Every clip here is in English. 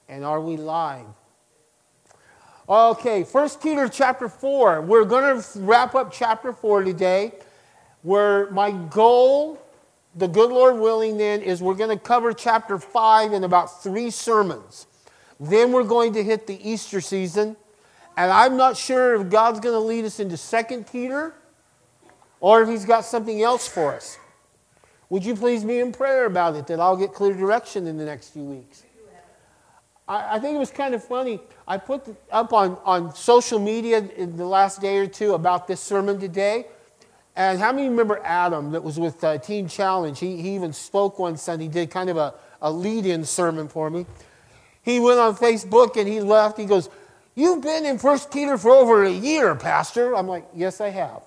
And are we live? Okay, 1 Peter chapter 4. We're going to wrap up chapter 4 today. Where my goal, the good Lord willing then, is we're going to cover chapter 5 in about 3 sermons. Then we're going to hit the Easter season. And I'm not sure if God's going to lead us into 2 Peter or if He's got something else for us. Would you please be in prayer about it, that I'll get clear direction in the next few weeks? I think it was kind of funny. I put up on social media in the last day or two about this sermon today. And how many remember Adam that was with Teen Challenge? He even spoke one Sunday, did kind of a lead-in sermon for me. He went on Facebook and he left. He goes, "You've been in 1 Peter for over a year, Pastor." I'm like, "Yes, I have."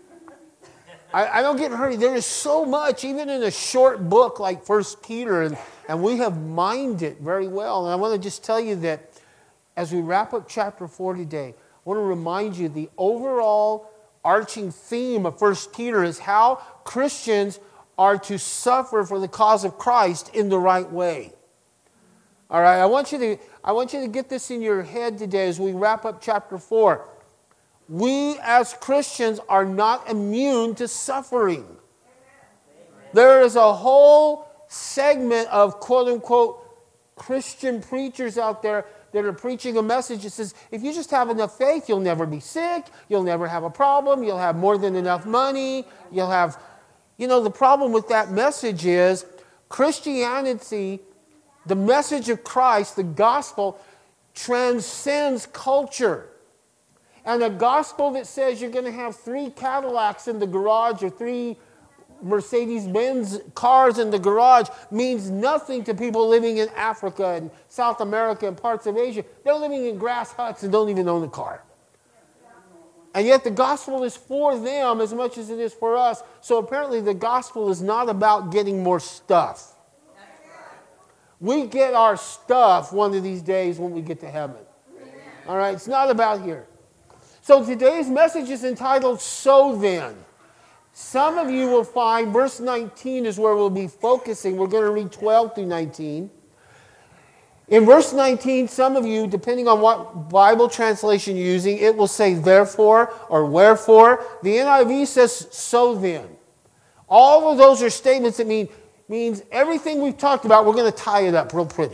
I don't get hurried. There is so much, even in a short book like 1 Peter, and we have mined it very well. And I want to just tell you that as we wrap up chapter 4 today, I want to remind you the overall arching theme of 1 Peter is how Christians are to suffer for the cause of Christ in the right way. All right, I want you to get this in your head today as we wrap up chapter 4. We as Christians are not immune to suffering. There is a whole segment of quote-unquote Christian preachers out there that are preaching a message that says, if you just have enough faith, you'll never be sick, you'll never have a problem, you'll have more than enough money, you'll have... the problem with that message is Christianity, the message of Christ, the gospel, transcends culture. And a gospel that says you're going to have 3 Cadillacs in the garage or 3 Mercedes-Benz cars in the garage means nothing to people living in Africa and South America and parts of Asia. They're living in grass huts and don't even own a car. And yet the gospel is for them as much as it is for us. So apparently the gospel is not about getting more stuff. We get our stuff one of these days when we get to heaven. All right, it's not about here. So today's message is entitled, "So Then." Some of you will find verse 19 is where we'll be focusing. We're going to read 12 through 19. In verse 19, some of you, depending on what Bible translation you're using, it will say therefore or wherefore. The NIV says so then. All of those are statements that means everything we've talked about, we're going to tie it up real pretty.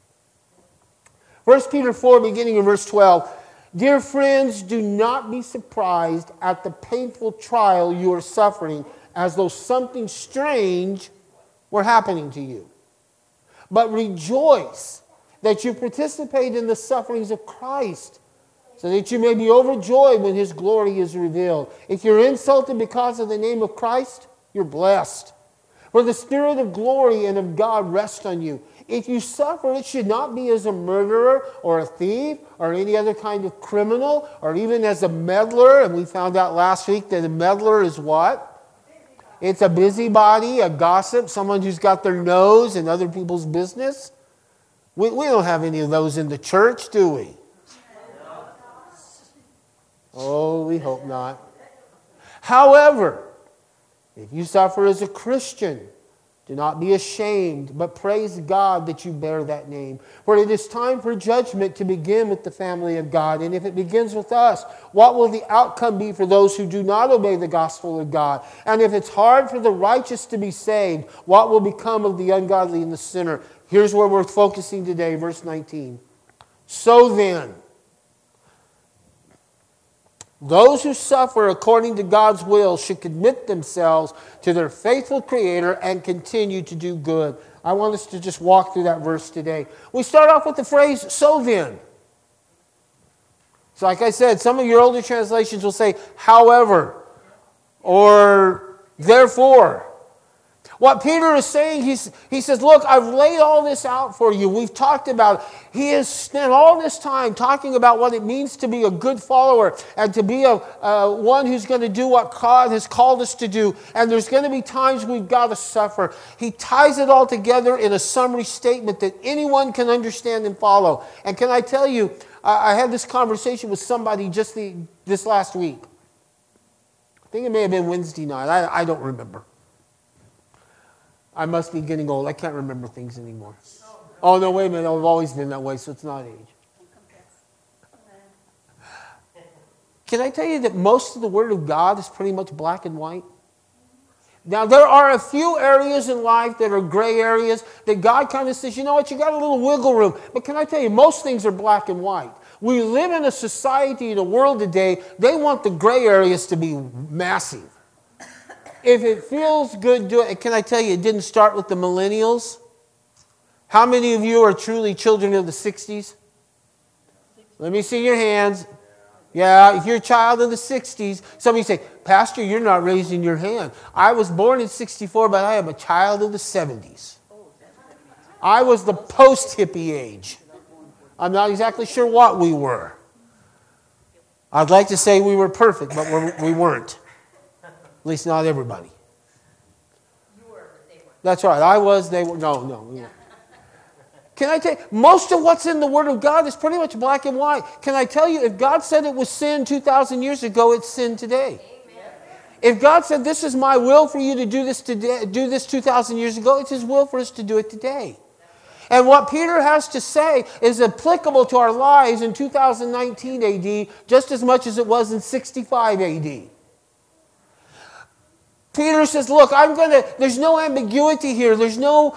1 Peter 4, beginning in verse 12. "Dear friends, do not be surprised at the painful trial you are suffering, as though something strange were happening to you. But rejoice that you participate in the sufferings of Christ, so that you may be overjoyed when His glory is revealed. If you're insulted because of the name of Christ, you're blessed. For the Spirit of glory and of God rests on you. If you suffer, it should not be as a murderer or a thief or any other kind of criminal or even as a meddler." And we found out last week that a meddler is what? It's a busybody, a gossip, someone who's got their nose in other people's business. We don't have any of those in the church, do we? Oh, we hope not. However, if you suffer as a Christian, do not be ashamed, but praise God that you bear that name. For it is time for judgment to begin with the family of God. And if it begins with us, what will the outcome be for those who do not obey the gospel of God? And if it's hard for the righteous to be saved, what will become of the ungodly and the sinner? Here's where we're focusing today, verse 19. "So then, those who suffer according to God's will should commit themselves to their faithful Creator and continue to do good." I want us to just walk through that verse today. We start off with the phrase, "so then." So like I said, some of your older translations will say, "however," or "therefore." What Peter is saying, he says, look, I've laid all this out for you. We've talked about it. He has spent all this time talking about what it means to be a good follower and to be one who's going to do what God has called us to do. And there's going to be times we've got to suffer. He ties it all together in a summary statement that anyone can understand and follow. And can I tell you, I had this conversation with somebody just this last week. I think it may have been Wednesday night. I don't remember. I must be getting old. I can't remember things anymore. Oh, no, wait a minute. I've always been that way, so it's not age. Can I tell you that most of the Word of God is pretty much black and white? Now, there are a few areas in life that are gray areas that God kind of says, you know what, you got a little wiggle room. But can I tell you, most things are black and white. We live in a society, in a world today, they want the gray areas to be massive. If it feels good, do it. Can I tell you, it didn't start with the millennials? How many of you are truly children of the 60s? Let me see your hands. Yeah, if you're a child of the 60s, some of you say, Pastor, you're not raising your hand. I was born in 64, but I am a child of the 70s. I was the post-hippie age. I'm not exactly sure what we were. I'd like to say we were perfect, but we weren't. At least not everybody. You were, but they weren't. That's right. I was, they were. No, we weren't. Can I tell you, most of what's in the Word of God is pretty much black and white. Can I tell you, if God said it was sin 2,000 years ago, it's sin today. Amen. If God said, this is my will for you to do this today, do this 2,000 years ago, it's His will for us to do it today. And what Peter has to say is applicable to our lives in 2019 AD just as much as it was in 65 AD. Peter says, look, there's no ambiguity here. There's no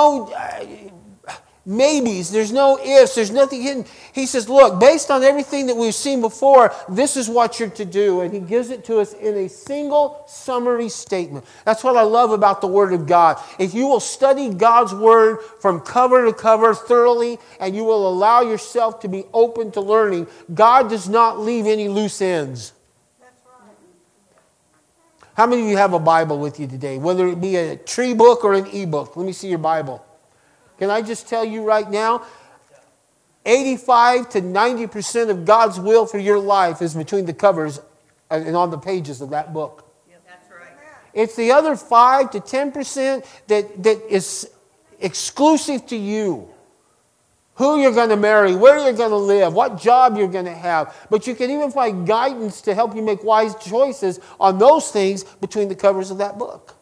maybes, there's no ifs, there's nothing hidden. He says, look, based on everything that we've seen before, this is what you're to do. And he gives it to us in a single summary statement. That's what I love about the Word of God. If you will study God's Word from cover to cover thoroughly, and you will allow yourself to be open to learning, God does not leave any loose ends. That's right. How many of you have a Bible with you today? Whether it be a tree book or an e-book. Let me see your Bible. Can I just tell you right now, 85 to 90% of God's will for your life is between the covers and on the pages of that book. That's right. It's the other 5 to 10% that is exclusive to you. Who you're going to marry, where you're going to live, what job you're going to have. But you can even find guidance to help you make wise choices on those things between the covers of that book.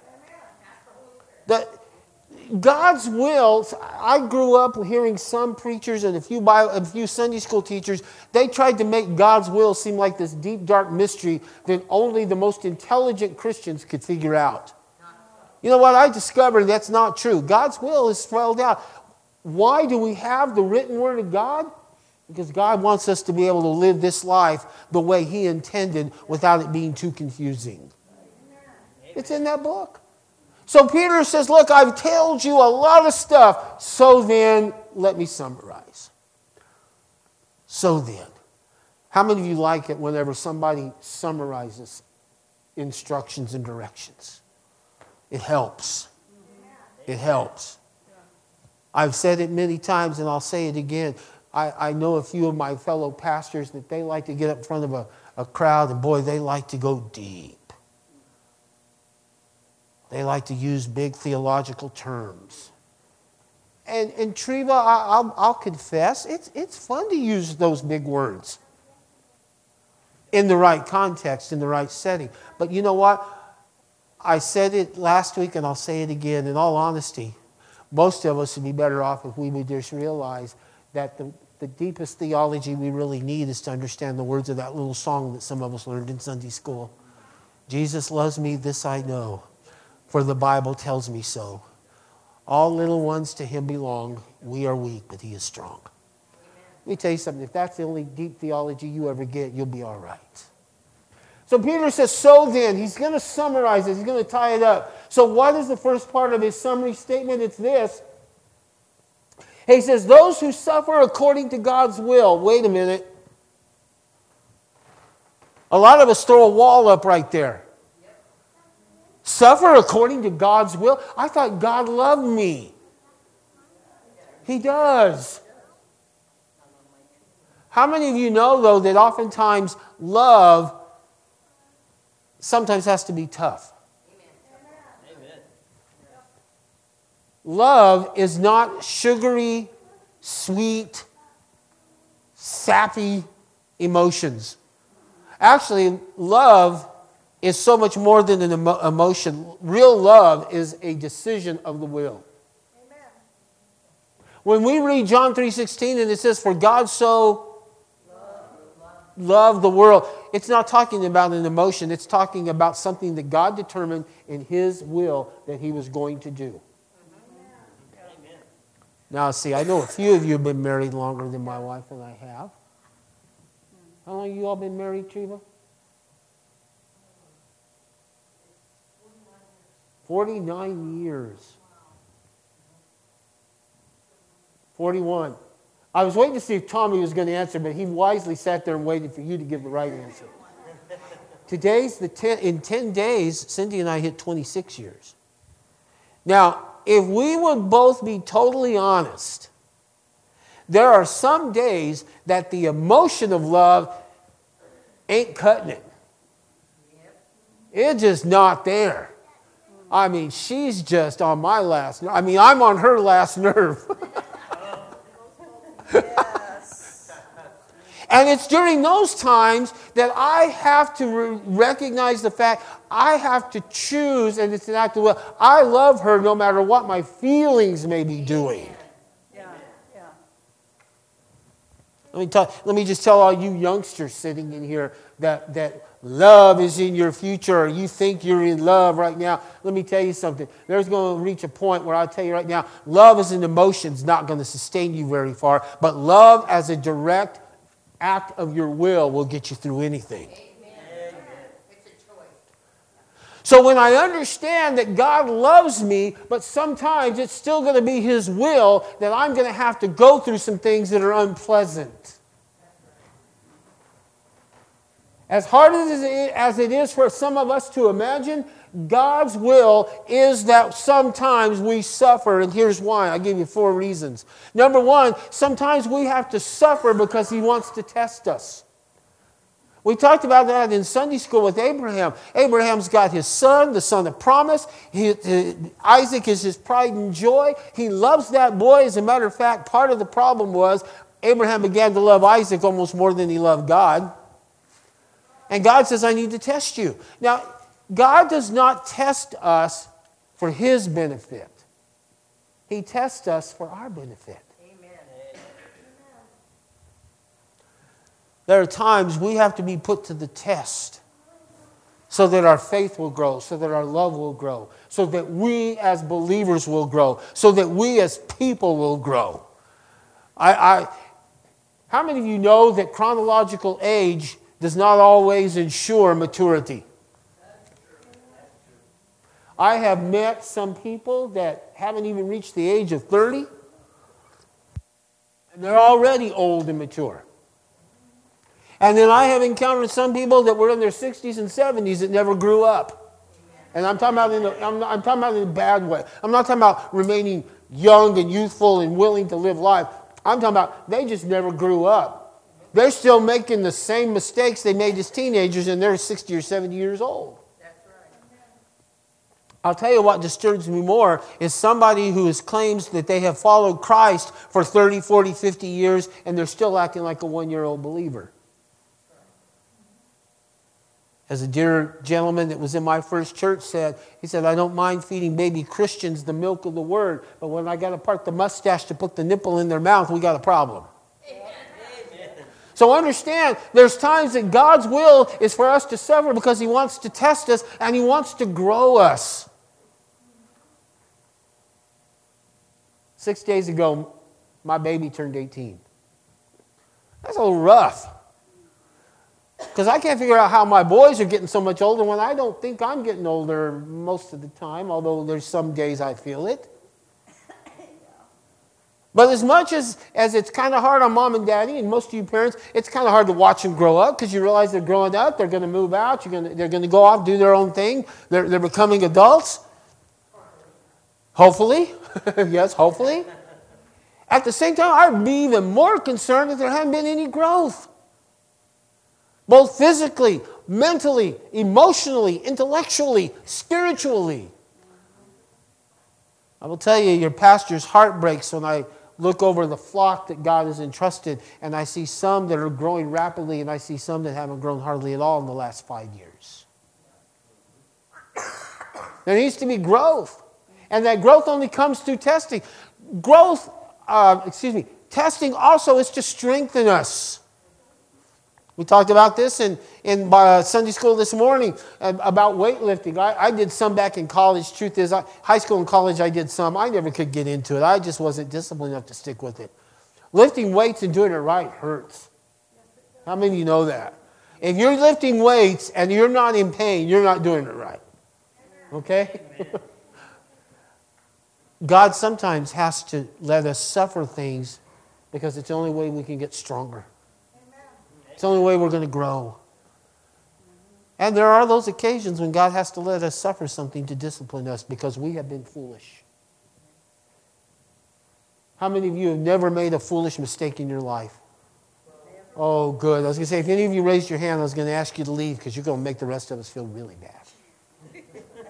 God's will, I grew up hearing some preachers and a few Sunday school teachers, they tried to make God's will seem like this deep, dark mystery that only the most intelligent Christians could figure out. You know what? I discovered that's not true. God's will is spelled out. Why do we have the written Word of God? Because God wants us to be able to live this life the way He intended without it being too confusing. It's in that book. So Peter says, look, I've told you a lot of stuff. So then, let me summarize. So then, how many of you like it whenever somebody summarizes instructions and directions? It helps. It helps. I've said it many times and I'll say it again. I know a few of my fellow pastors that they like to get up in front of a crowd and boy, they like to go deep. They like to use big theological terms. And Treva, I'll confess, it's fun to use those big words in the right context, in the right setting. But you know what? I said it last week and I'll say it again. In all honesty, most of us would be better off if we would just realize that the deepest theology we really need is to understand the words of that little song that some of us learned in Sunday school. Jesus loves me, this I know. For the Bible tells me so. All little ones to Him belong. We are weak, but He is strong. Let me tell you something. If that's the only deep theology you ever get, you'll be all right. So Peter says, so then. He's going to summarize it. He's going to tie it up. So what is the first part of his summary statement? It's this. He says, those who suffer according to God's will. Wait a minute. A lot of us throw a wall up right there. Suffer according to God's will? I thought God loved me. He does. How many of you know, though, that oftentimes love sometimes has to be tough? Amen. Love is not sugary, sweet, sappy emotions. Actually, love is so much more than an emotion. Real love is a decision of the will. Amen. When we read John 3:16 and it says, for God so loved the world, it's not talking about an emotion. It's talking about something that God determined in His will that He was going to do. Now, see, I know a few of you have been married longer than my wife and I have. How long have you all been married, Treva? 49 years. 41. I was waiting to see if Tommy was going to answer, but he wisely sat there and waited for you to give the right answer. In 10 days, Cindy and I hit 26 years. Now, if we would both be totally honest, there are some days that the emotion of love ain't cutting it. It's just not there. I mean, she's just on my last nerve. I mean, I'm on her last nerve. Yes. And it's during those times that I have to recognize the fact I have to choose, and it's an act of will. I love her no matter what my feelings may be doing. Yeah. Yeah. Let me just tell all you youngsters sitting in here that love is in your future, or you think you're in love right now. Let me tell you something. There's going to reach a point where I'll tell you right now, love as an emotion is not going to sustain you very far, but love as a direct act of your will get you through anything. Amen. It's a choice. So when I understand that God loves me, but sometimes it's still going to be His will that I'm going to have to go through some things that are unpleasant. As hard as it is for some of us to imagine, God's will is that sometimes we suffer, and here's why. I'll give you 4 reasons. Number 1, sometimes we have to suffer because He wants to test us. We talked about that in Sunday school with Abraham. Abraham's got his son, the son of promise. Isaac is his pride and joy. He loves that boy. As a matter of fact, part of the problem was Abraham began to love Isaac almost more than he loved God. And God says, I need to test you. Now, God does not test us for His benefit. He tests us for our benefit. Amen. There are times we have to be put to the test so that our faith will grow, so that our love will grow, so that we as believers will grow, so that we as people will grow. How many of you know that chronological age does not always ensure maturity? I have met some people that haven't even reached the age of 30, and they're already old and mature. And then I have encountered some people that were in their 60s and 70s that never grew up. And I'm talking about I'm talking about in a bad way. I'm not talking about remaining young and youthful and willing to live life. I'm talking about they just never grew up. They're still making the same mistakes they made as teenagers, and they're 60 or 70 years old. That's right. I'll tell you what disturbs me more is somebody who claims that they have followed Christ for 30, 40, 50 years, and they're still acting like a 1-year-old believer. As a dear gentleman that was in my first church said, he said, I don't mind feeding baby Christians the milk of the word, but when I got to part the mustache to put the nipple in their mouth, we got a problem. So understand, there's times that God's will is for us to suffer because He wants to test us and He wants to grow us. 6 days ago, my baby turned 18. That's a little rough. Because I can't figure out how my boys are getting so much older when I don't think I'm getting older most of the time, although there's some days I feel it. But as much as it's kind of hard on mom and daddy and most of you parents, it's kind of hard to watch them grow up because you realize they're growing up, they're going to move out, they're going to go off, do their own thing, they're becoming adults. Hopefully. Yes, hopefully. At the same time, I'd be even more concerned if there hadn't been any growth. Both physically, mentally, emotionally, intellectually, spiritually. I will tell you, your pastor's heart breaks when I look over the flock that God has entrusted, and I see some that are growing rapidly, and I see some that haven't grown hardly at all in the last 5 years. There needs to be growth, and that growth only comes through testing. Growth, testing also is to strengthen us. We talked about this in Sunday school this morning about weightlifting. I did some back in college. Truth is, high school and college I did some. I never could get into it. I just wasn't disciplined enough to stick with it. Lifting weights and doing it right hurts. How many of you know that? If you're lifting weights and you're not in pain, you're not doing it right. Okay? God sometimes has to let us suffer things because it's the only way we can get stronger. It's the only way we're going to grow. And there are those occasions when God has to let us suffer something to discipline us because we have been foolish. How many of you have never made a foolish mistake in your life? Oh, good. I was going to say, if any of you raised your hand, I was going to ask you to leave because you're going to make the rest of us feel really bad.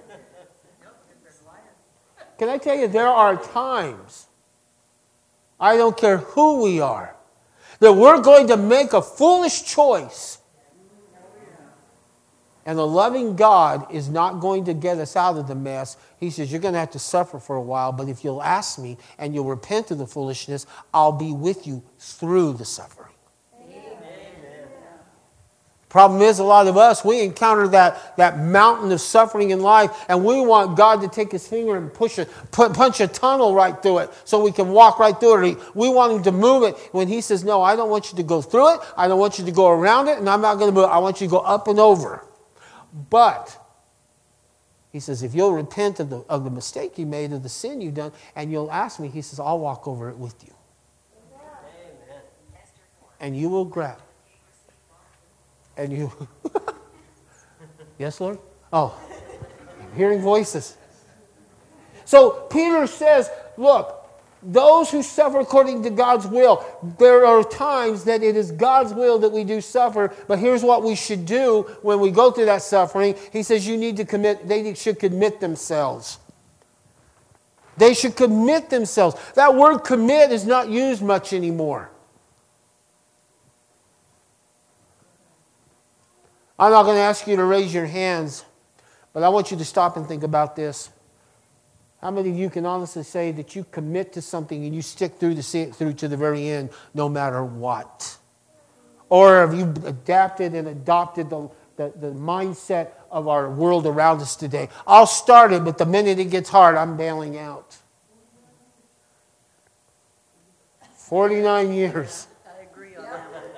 Can I tell you, there are times, I don't care who we are, that we're going to make a foolish choice. And the loving God is not going to get us out of the mess. He says, you're going to have to suffer for a while, but if you'll ask me and you'll repent of the foolishness, I'll be with you through the suffering. Problem is, a lot of us, we encounter that mountain of suffering in life, and we want God to take his finger and punch a tunnel right through it so we can walk right through it. We want him to move it when he says, no, I don't want you to go through it. I don't want you to go around it, and I'm not going to move it. I want you to go up and over. But he says, if you'll repent of the mistake you made, of the sin you've done, and you'll ask me, he says, I'll walk over it with you. Amen. And you will grab. And you, yes, Lord? Oh, I'm hearing voices. So Peter says, look, those who suffer according to God's will, there are times that it is God's will that we do suffer, but here's what we should do when we go through that suffering. He says they should commit themselves. They should commit themselves. That word commit is not used much anymore. I'm not going to ask you to raise your hands, but I want you to stop and think about this. How many of you can honestly say that you commit to something and you stick through to see it through to the very end, no matter what? Or have you adapted and adopted the mindset of our world around us today? I'll start it, but the minute it gets hard, I'm bailing out. 49 years. I agree on that one.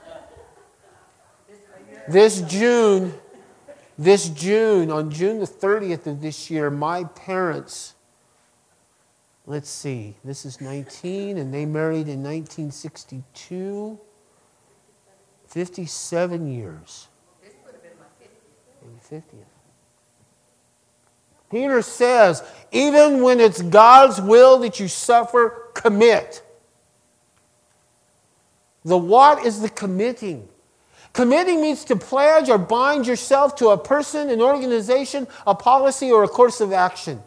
This June, on June the 30th of this year, my parents, let's see, this is 19, and they married in 1962, 57 years. This would have been my 50th. 50th. Peter says, even when it's God's will that you suffer, commit. The what is the committing? Committing means to pledge or bind yourself to a person, an organization, a policy, or a course of action.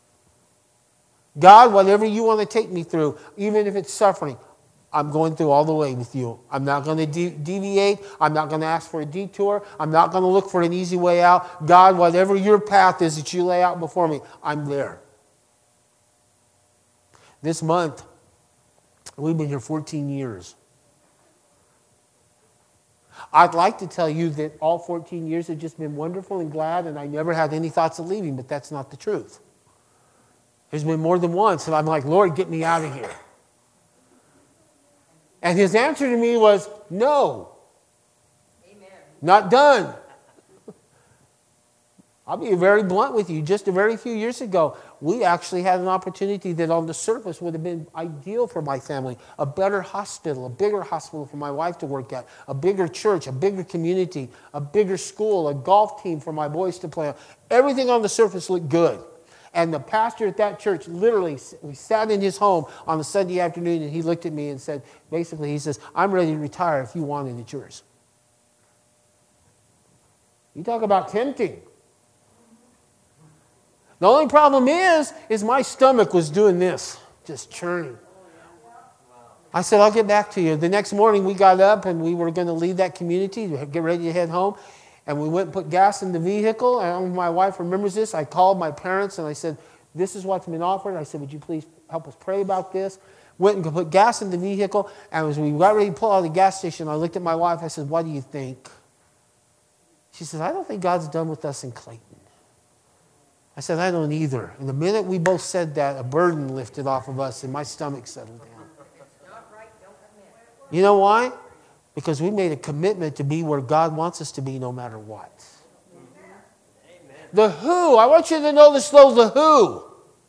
God, whatever you want to take me through, even if it's suffering, I'm going through all the way with you. I'm not going to deviate. I'm not going to ask for a detour. I'm not going to look for an easy way out. God, whatever your path is that you lay out before me, I'm there. This month, we've been here 14 years. I'd like to tell you that all 14 years have just been wonderful and glad, and I never had any thoughts of leaving, but that's not the truth. There's been more than once, and I'm like, Lord, get me out of here. And his answer to me was, no. Amen. Not done. I'll be very blunt with you. Just a very few years ago, we actually had an opportunity that on the surface would have been ideal for my family. A better hospital, a bigger hospital for my wife to work at, a bigger church, a bigger community, a bigger school, a golf team for my boys to play on. Everything on the surface looked good. And the pastor at that church, literally, we sat in his home on a Sunday afternoon, and he looked at me and said, basically, he says, I'm ready to retire. If you want it, it's yours. You talk about tempting. The only problem is my stomach was doing this, just churning. I said, I'll get back to you. The next morning we got up and we were going to leave that community, get ready to head home. And we went and put gas in the vehicle. And my wife remembers this. I called my parents and I said, this is what's been offered. I said, would you please help us pray about this? went and put gas in the vehicle, and as we got ready to pull out of the gas station, I looked at my wife, I said, what do you think? She says, I don't think God's done with us in Clayton. I said, I don't either. And the minute we both said that, a burden lifted off of us and my stomach settled down. You know why? Because we made a commitment to be where God wants us to be no matter what. The who, I want you to know this, though, the who.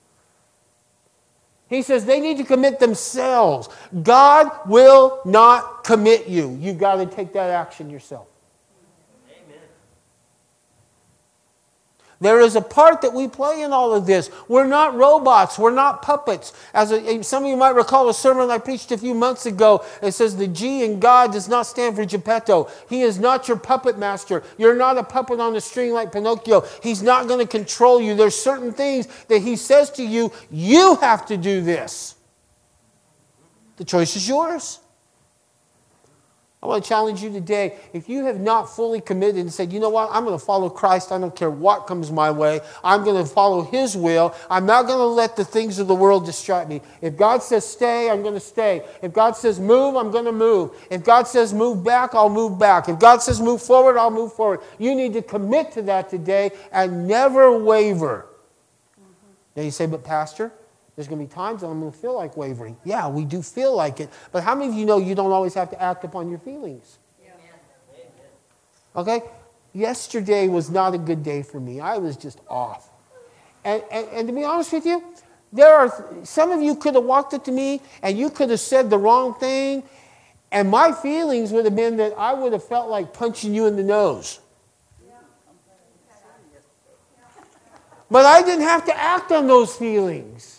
He says they need to commit themselves. God will not commit you. You've got to take that action yourself. There is a part that we play in all of this. We're not robots. We're not puppets. Some of you might recall a sermon I preached a few months ago. It says the G in God does not stand for Geppetto. He is not your puppet master. You're not a puppet on the string like Pinocchio. He's not going to control you. There's certain things that he says to you, you have to do this. The choice is yours. I want to challenge you today. If you have not fully committed and said, you know what, I'm going to follow Christ. I don't care what comes my way. I'm going to follow his will. I'm not going to let the things of the world distract me. If God says stay, I'm going to stay. If God says move, I'm going to move. If God says move back, I'll move back. If God says move forward, I'll move forward. You need to commit to that today and never waver. Now you say, but Pastor, there's going to be times when I'm going to feel like wavering. Yeah, we do feel like it. But how many of you know you don't always have to act upon your feelings? Okay? Yesterday was not a good day for me. I was just off. And to be honest with you, some of you could have walked up to me and you could have said the wrong thing. And my feelings would have been that I would have felt like punching you in the nose. But I didn't have to act on those feelings.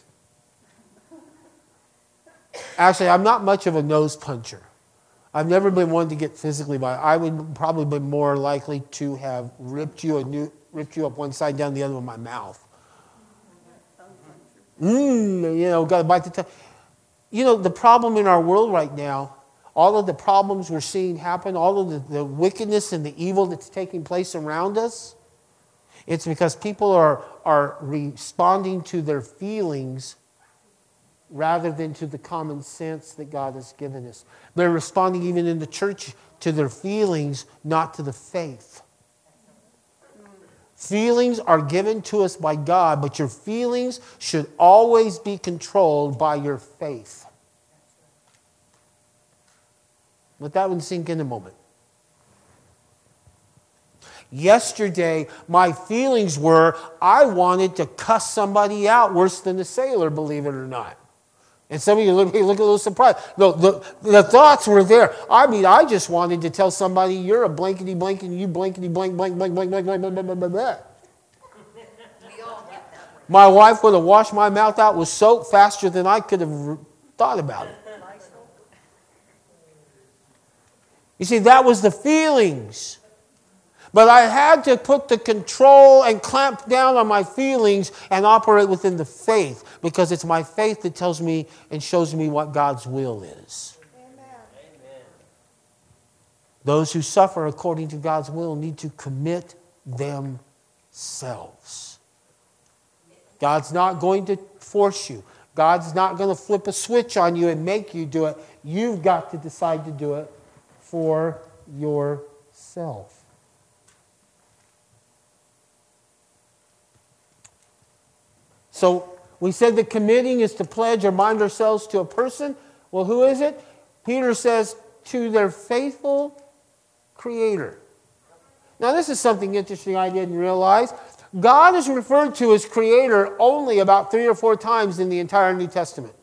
Actually, I'm not much of a nose puncher. I've never been one to get physically violent. I would probably be more likely to have ripped you up one side down the other with my mouth. Got to bite the tongue. You know, the problem in our world right now, all of the problems we're seeing happen, all of the wickedness and the evil that's taking place around us, it's because people are responding to their feelings rather than to the common sense that God has given us. They're responding even in the church to their feelings, not to the faith. Feelings are given to us by God, but your feelings should always be controlled by your faith. Let that one sink in a moment. Yesterday, my feelings were I wanted to cuss somebody out worse than the sailor, believe it or not. And some of you look a little surprised. The thoughts were there. I mean, I just wanted to tell somebody, you're a blankety blank and you blankety blank, blank, blank, blank, blank, blank, blank, blank, blank, blank. My wife would have washed my mouth out with soap faster than I could have thought about it. You see, that was the feelings. But I had to put the control and clamp down on my feelings and operate within the faith, because it's my faith that tells me and shows me what God's will is. Amen. Those who suffer according to God's will need to commit themselves. God's not going to force you. God's not going to flip a switch on you and make you do it. You've got to decide to do it for yourself. So we said that committing is to pledge or bind ourselves to a person. Well, who is it? Peter says, to their faithful Creator. Now, this is something interesting I didn't realize. God is referred to as Creator only about 3 or 4 times in the entire New Testament.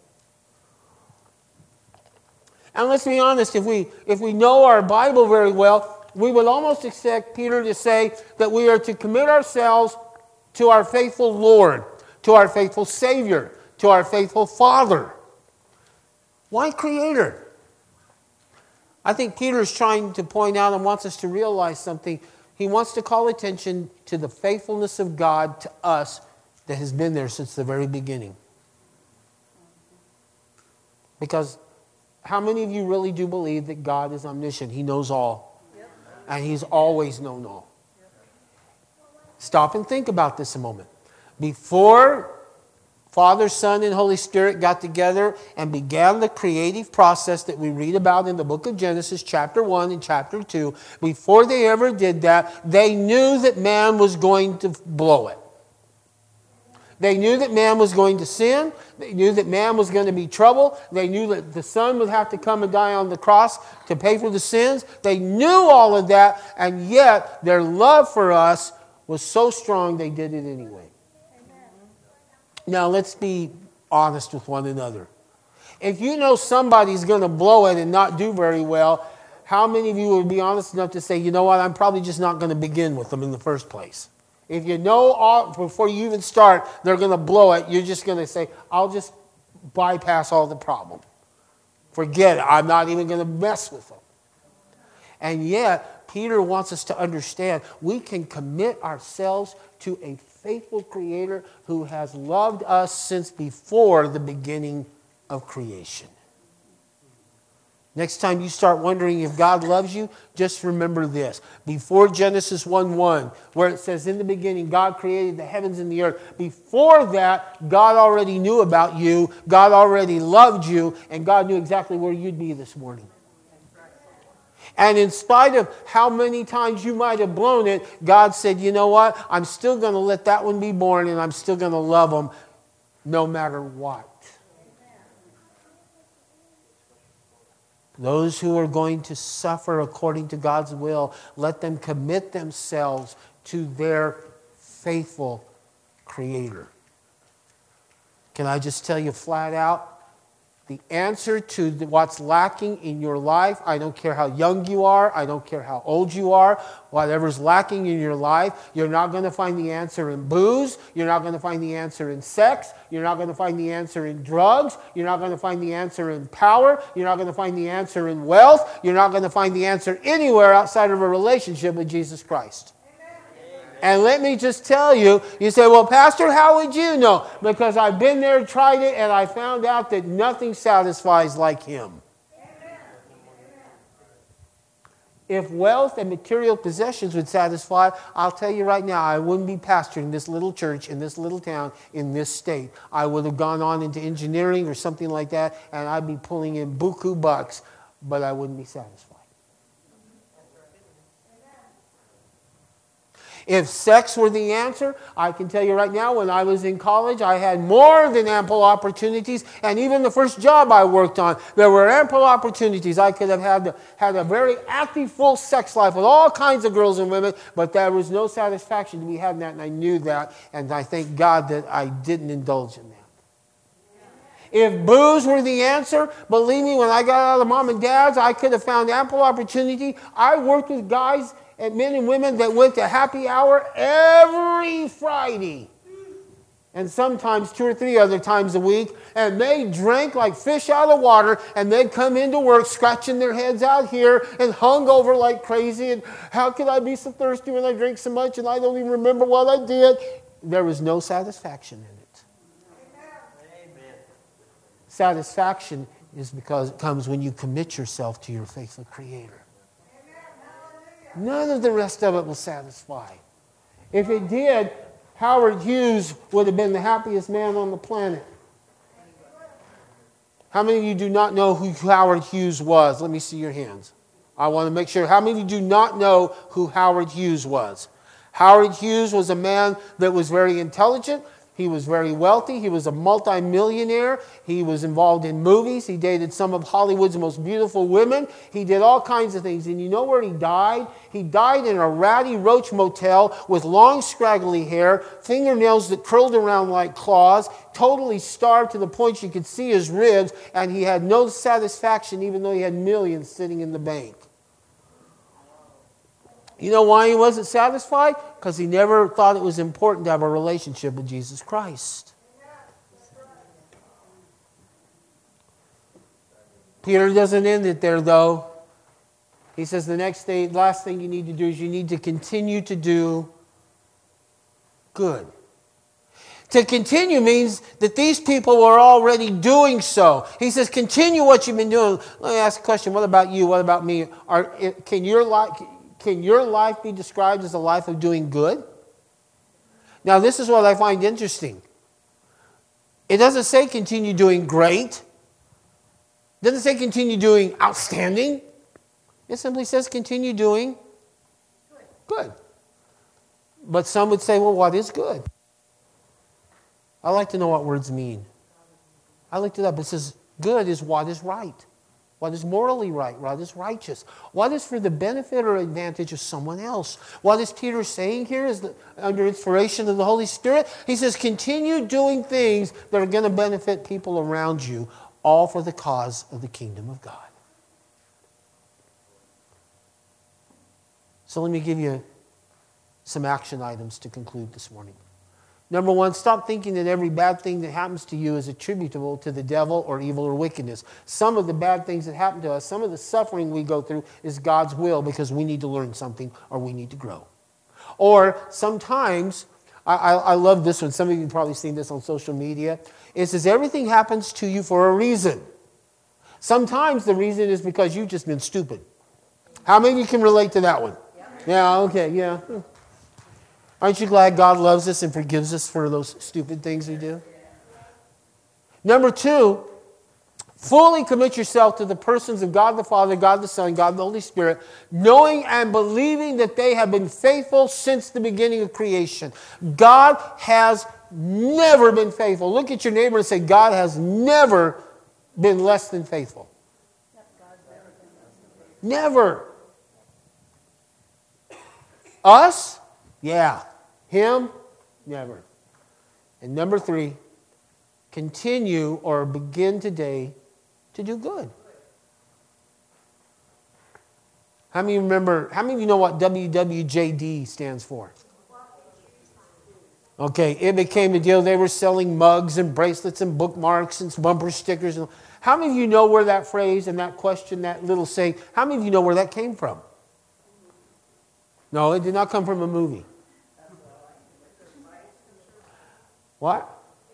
And let's be honest, if we know our Bible very well, we would almost expect Peter to say that we are to commit ourselves to our faithful Lord, to our faithful Savior, to our faithful Father. Why Creator? I think Peter is trying to point out and wants us to realize something. He wants to call attention to the faithfulness of God to us that has been there since the very beginning. Because how many of you really do believe that God is omniscient? He knows all. Yep. And He's always known all. Yep. Stop and think about this a moment. Before Father, Son, and Holy Spirit got together and began the creative process that we read about in the book of Genesis, chapter 1 and chapter 2. Before they ever did that, they knew that man was going to blow it. They knew that man was going to sin. They knew that man was going to be trouble. They knew that the Son would have to come and die on the cross to pay for the sins. They knew all of that, and yet their love for us was so strong they did it anyway. Now, let's be honest with one another. If you know somebody's going to blow it and not do very well, how many of you would be honest enough to say, you know what, I'm probably just not going to begin with them in the first place? If you know before you even start, they're going to blow it, you're just going to say, I'll just bypass all the problem. Forget it. I'm not even going to mess with them. And yet, Peter wants us to understand we can commit ourselves to a faithful Creator who has loved us since before the beginning of creation. Next time you start wondering if God loves you, just remember this. Before Genesis 1:1, where it says, in the beginning, God created the heavens and the earth. Before that, God already knew about you, God already loved you, and God knew exactly where you'd be this morning. And in spite of how many times you might have blown it, God said, you know what? I'm still going to let that one be born, and I'm still going to love them no matter what. Those who are going to suffer according to God's will, let them commit themselves to their faithful Creator. Can I just tell you flat out? The answer to what's lacking in your life, I don't care how young you are, I don't care how old you are, whatever's lacking in your life, you're not going to find the answer in booze, you're not going to find the answer in sex, you're not going to find the answer in drugs, you're not going to find the answer in power, you're not going to find the answer in wealth, you're not going to find the answer anywhere outside of a relationship with Jesus Christ. And let me just tell you, you say, well, Pastor, how would you know? Because I've been there, tried it, and I found out that nothing satisfies like Him. If wealth and material possessions would satisfy, I'll tell you right now, I wouldn't be pastoring this little church in this little town in this state. I would have gone on into engineering or something like that, and I'd be pulling in buku bucks, but I wouldn't be satisfied. If sex were the answer, I can tell you right now, when I was in college, I had more than ample opportunities. And even the first job I worked on, there were ample opportunities. I could have had a very active, full sex life with all kinds of girls and women, but there was no satisfaction to be had in that, and I knew that. And I thank God that I didn't indulge in that. If booze were the answer, believe me, when I got out of mom and dad's, I could have found ample opportunity. I worked with guys and men and women that went to happy hour every Friday. And sometimes 2 or 3 other times a week. And they drank like fish out of water. And they'd come into work scratching their heads out here and hung over like crazy. And how could I be so thirsty when I drink so much and I don't even remember what I did? There was no satisfaction in it. Amen. Satisfaction is because it comes when you commit yourself to your faithful Creator. None of the rest of it will satisfy. If it did, Howard Hughes would have been the happiest man on the planet. How many of you do not know who Howard Hughes was? Let me see your hands. I want to make sure. How many of you do not know who Howard Hughes was? Howard Hughes was a man that was very intelligent. He was very wealthy. He was a multimillionaire. He was involved in movies. He dated some of Hollywood's most beautiful women. He did all kinds of things. And you know where he died? He died in a ratty roach motel with long scraggly hair, fingernails that curled around like claws, totally starved to the point you could see his ribs, and he had no satisfaction even though he had millions sitting in the bank. You know why he wasn't satisfied? Because he never thought it was important to have a relationship with Jesus Christ. Peter doesn't end it there, though. He says the last thing you need to do is you need to continue to do good. To continue means that these people were already doing so. He says, continue what you've been doing. Let me ask a question. What about you? What about me? Can your life be described as a life of doing good? Now, this is what I find interesting. It doesn't say continue doing great. It doesn't say continue doing outstanding. It simply says continue doing good. But some would say, well, what is good? I like to know what words mean. I looked it up. It says good is what is right. What is morally right, what is righteous, what is for the benefit or advantage of someone else. What is Peter saying here is that under inspiration of the Holy Spirit, he says continue doing things that are going to benefit people around you, all for the cause of the kingdom of God. So let me give you some action items to conclude this morning. Number one, stop thinking that every bad thing that happens to you is attributable to the devil or evil or wickedness. Some of the bad things that happen to us, some of the suffering we go through is God's will because we need to learn something or we need to grow. Or sometimes, I love this one, some of you have probably seen this on social media. It says everything happens to you for a reason. Sometimes the reason is because you've just been stupid. How many of you can relate to that one? Yeah, okay, yeah. Aren't you glad God loves us and forgives us for those stupid things we do? Number two, fully commit yourself to the persons of God the Father, God the Son, God the Holy Spirit, knowing and believing that they have been faithful since the beginning of creation. God has never been faithful. Look at your neighbor and say, God has never been less than faithful. Never. Us? Yeah. Him? Never. And number three, continue or begin today to do good. How many of you know what WWJD stands for? Okay, it became a deal. They were selling mugs and bracelets and bookmarks and bumper stickers. How many of you know where that phrase and that question, that little saying, how many of you know where that came from? No, it did not come from a movie. What?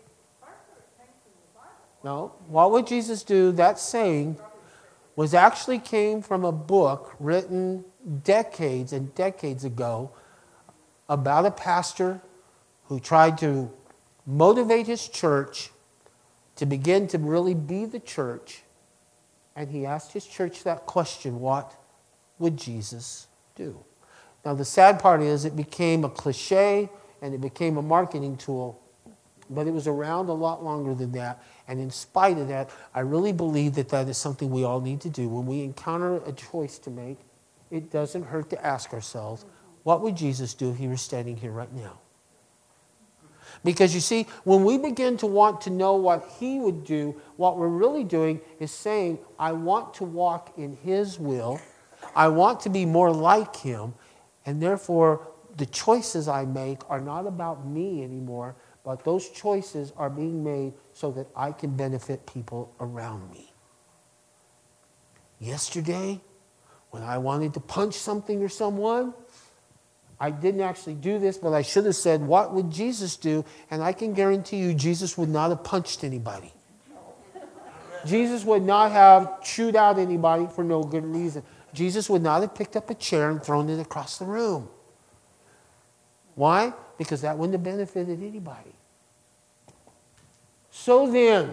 No. What would Jesus do? That saying was actually came from a book written decades and decades ago about a pastor who tried to motivate his church to begin to really be the church. And he asked his church that question, what would Jesus do? Now the sad part is it became a cliche and it became a marketing tool. But it was around a lot longer than that. And in spite of that, I really believe that that is something we all need to do. When we encounter a choice to make, it doesn't hurt to ask ourselves, what would Jesus do if he were standing here right now? Because you see, when we begin to want to know what he would do, what we're really doing is saying, I want to walk in his will. I want to be more like him. And therefore, the choices I make are not about me anymore, but those choices are being made so that I can benefit people around me. Yesterday, when I wanted to punch something or someone, I didn't actually do this, but I should have said, what would Jesus do? And I can guarantee you, Jesus would not have punched anybody. Jesus would not have chewed out anybody for no good reason. Jesus would not have picked up a chair and thrown it across the room. Why? Because that wouldn't have benefited anybody. So then,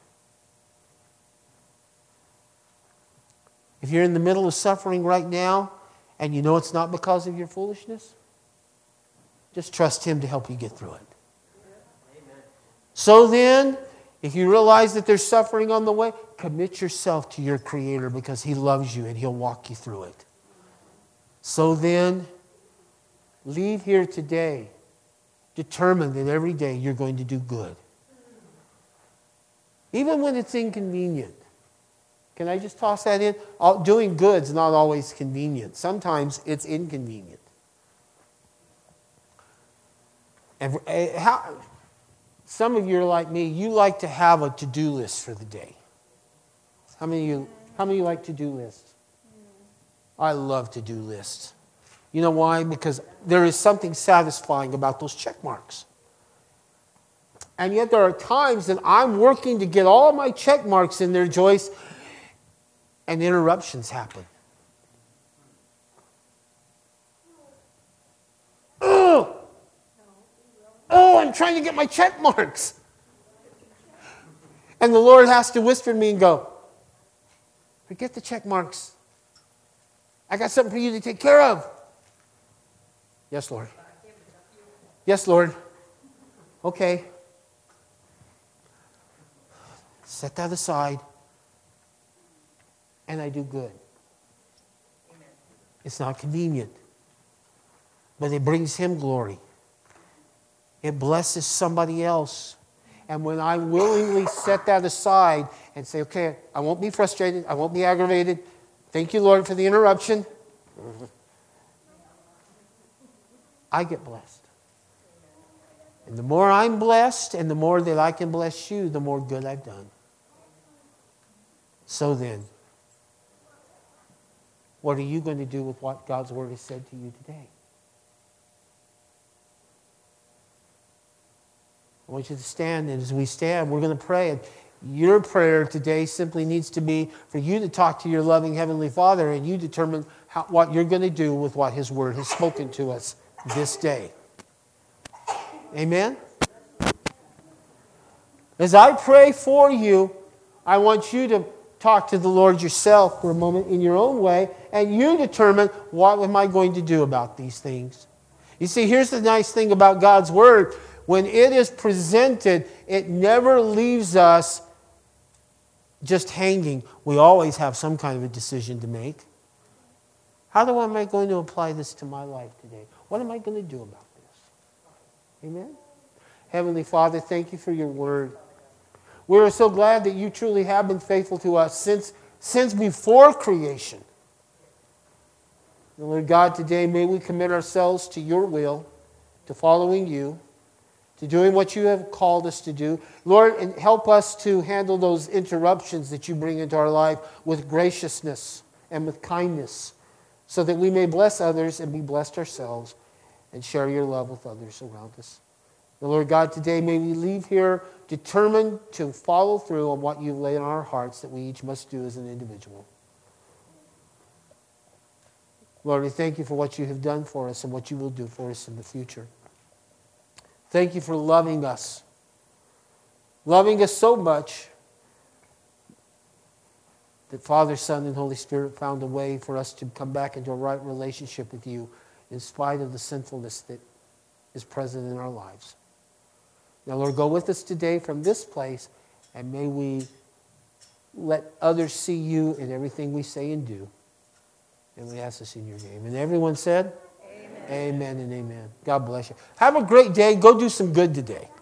if you're in the middle of suffering right now and you know it's not because of your foolishness, just trust him to help you get through it. Amen. So then, if you realize that there's suffering on the way, commit yourself to your Creator because he loves you and he'll walk you through it. So then, leave here today determined that every day you're going to do good. Even when it's inconvenient. Can I just toss that in? Doing good's not always convenient. Sometimes it's inconvenient. And some of you are like me. You like to have a to-do list for the day. How many of you like to-do lists? I love to-do lists. You know why? Because there is something satisfying about those check marks. And yet there are times that I'm working to get all my check marks in there, Joyce, and interruptions happen. Oh, I'm trying to get my check marks. And the Lord has to whisper to me and go, forget the check marks. I got something for you to take care of. Yes, Lord. Yes, Lord. Okay. Set that aside. And I do good. It's not convenient. But it brings Him glory. It blesses somebody else. And when I willingly set that aside and say, okay, I won't be frustrated. I won't be aggravated. Thank you, Lord, for the interruption. I get blessed. And the more I'm blessed and the more that I can bless you, the more good I've done. So then, what are you going to do with what God's Word has said to you today? I want you to stand, and as we stand, we're going to pray. And your prayer today simply needs to be for you to talk to your loving Heavenly Father, and you determine what you're going to do with what His Word has spoken to us this day. Amen? As I pray for you, I want you to talk to the Lord yourself for a moment in your own way, and you determine, what am I going to do about these things? You see, here's the nice thing about God's Word. When it is presented, it never leaves us just hanging. We always have some kind of a decision to make. How am I going to apply this to my life today? What am I going to do about this? Amen? Heavenly Father, thank you for your Word. We're so glad that you truly have been faithful to us since before creation. And Lord God, today may we commit ourselves to your will, to following you, to doing what you have called us to do. Lord, and help us to handle those interruptions that you bring into our life with graciousness and with kindness, so that we may bless others and be blessed ourselves and share your love with others around us. And Lord God, today may we leave here determined to follow through on what you've laid on our hearts that we each must do as an individual. Lord, we thank you for what you have done for us and what you will do for us in the future. Thank you for loving us so much that Father, Son, and Holy Spirit found a way for us to come back into a right relationship with you in spite of the sinfulness that is present in our lives. Now, Lord, go with us today from this place, and may we let others see you in everything we say and do. And we ask this in your name. And everyone said? Amen and amen. God bless you. Have a great day. Go do some good today.